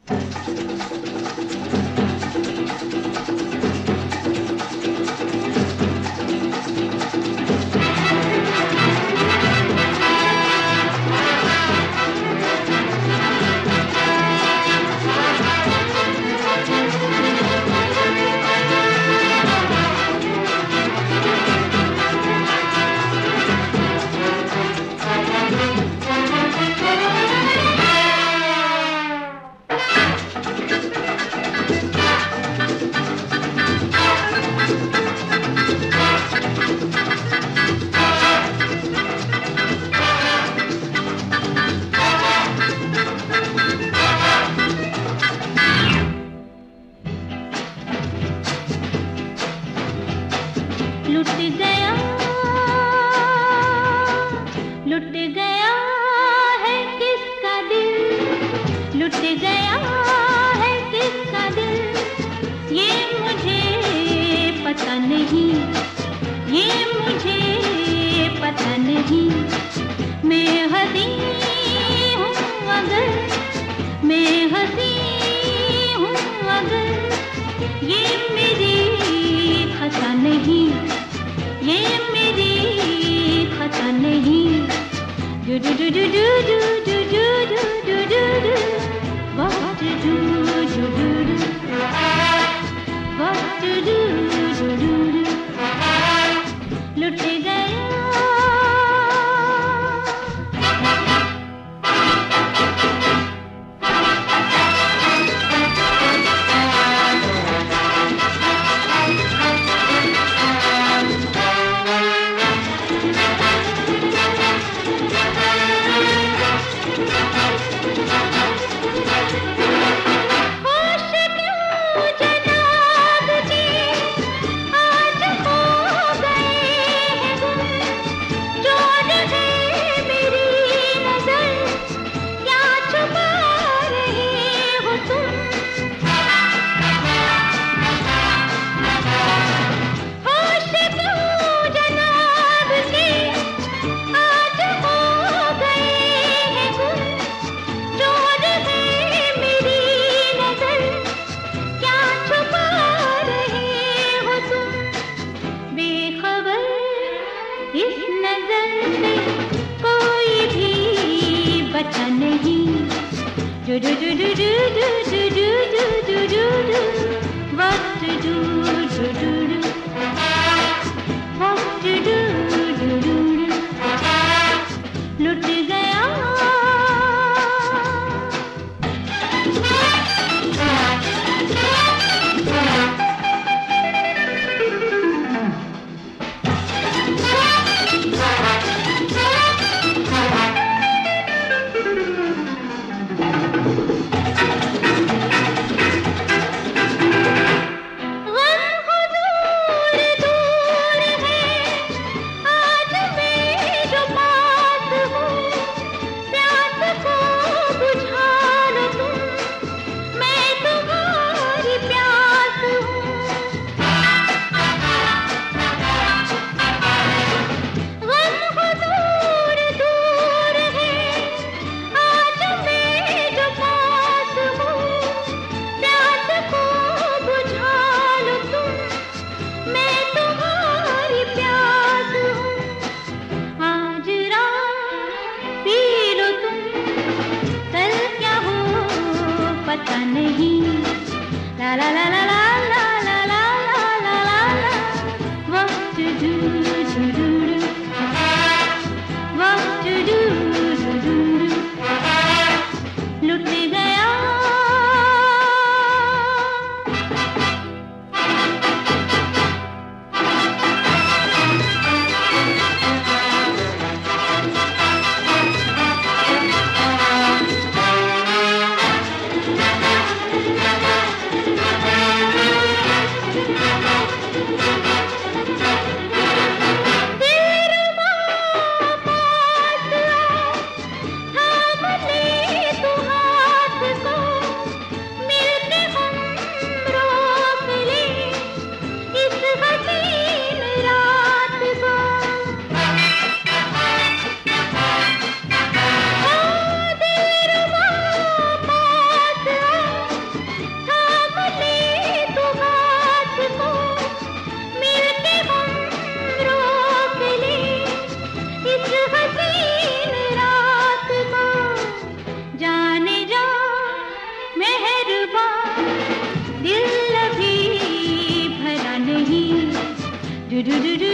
लुट गया है किसका दिल, लुट गया है किसका दिल, ये मुझे पता नहीं, ये मुझे पता नहीं। मैं हंसी हूँ अगर, मैं हंसी हूँ अगर, ये मेरी खता नहीं, ये मेरी खता नहीं। Do do do do do do do do do do do. What to do do do do. What to do do do do. लुट गया। इस नजर से कोई भी बचा नहीं। Do do do do do do do do do do do. What to do do do do. What to do do do do. लुट गया। पता नहीं ला ला ला ला ला ला ला ला ला ला ला। What to do do do do. What to do do do do. लुट गया। Do do